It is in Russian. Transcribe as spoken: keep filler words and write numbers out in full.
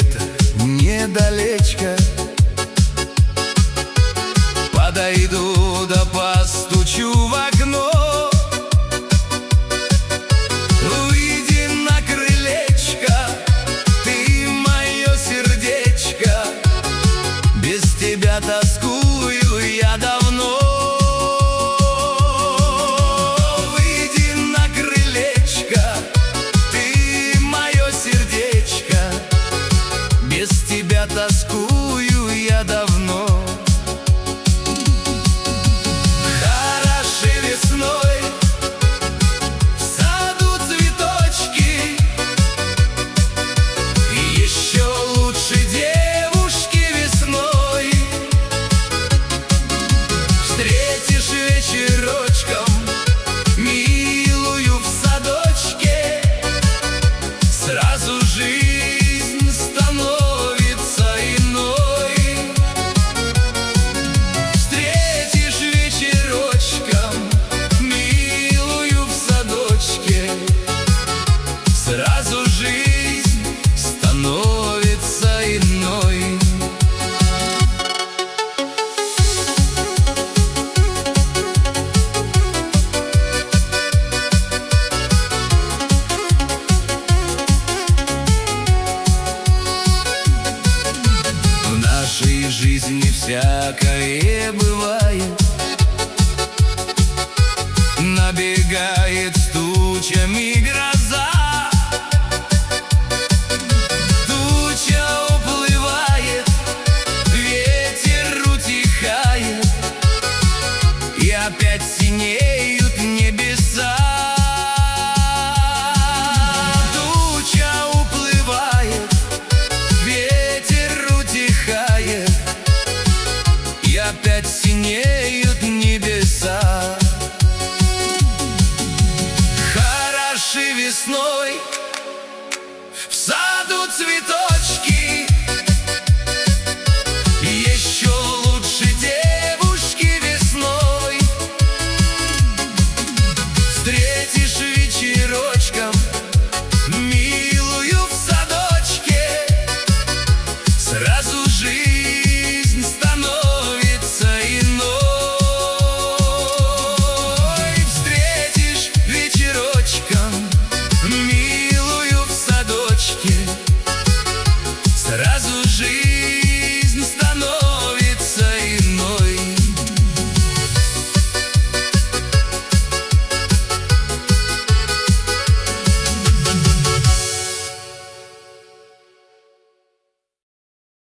где-то недалечко. Подойду да постучу в окно. Выйди на крылечко, ты мое сердечко. Без тебя тоскую я давно. Выйди на крылечко, ты мое сердечко. Без тебя тоскую я давно. Вечерочком милую в садочке, сразу жизнь становится иной. Встретишь вечерочком милую в садочке, сразу жизнь становится иной. В нашей жизни всякое бывает, набегает с тучами гроза.